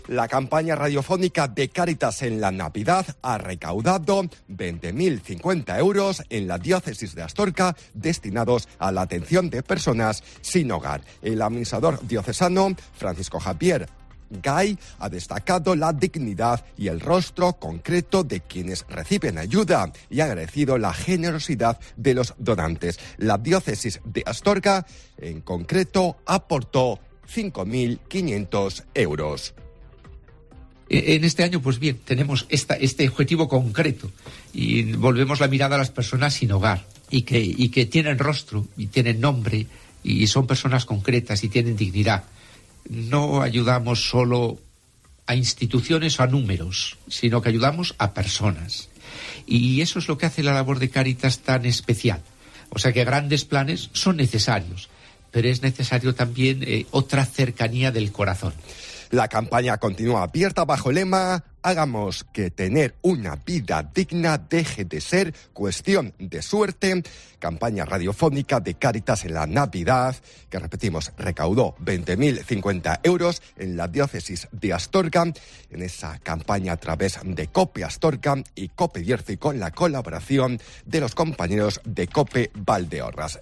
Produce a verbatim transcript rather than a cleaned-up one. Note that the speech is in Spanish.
La campaña radiofónica de Cáritas en la Navidad ha recaudado veinte mil cincuenta euros en la diócesis de Astorga destinados a la atención de personas sin hogar. El administrador diocesano, Francisco Javier Gay, ha destacado la dignidad y el rostro concreto de quienes reciben ayuda y ha agradecido la generosidad de los donantes. La diócesis de Astorga, en concreto, aportó cinco mil quinientos euros. En este año, pues bien, tenemos esta, este objetivo concreto y volvemos la mirada a las personas sin hogar y que, y que tienen rostro y tienen nombre y son personas concretas y tienen dignidad. No ayudamos solo a instituciones o a números, sino que ayudamos a personas. Y eso es lo que hace la labor de Cáritas tan especial. O sea que grandes planes son necesarios, pero es necesario también eh, otra cercanía del corazón. La campaña continúa abierta bajo el lema «Hagamos que tener una vida digna deje de ser cuestión de suerte». Campaña radiofónica de Cáritas en la Navidad, que repetimos, recaudó veinte mil cincuenta euros en la diócesis de Astorga. En esa campaña a través de COPE Astorga y COPE Bierzo y con la colaboración de los compañeros de COPE Valdeorras.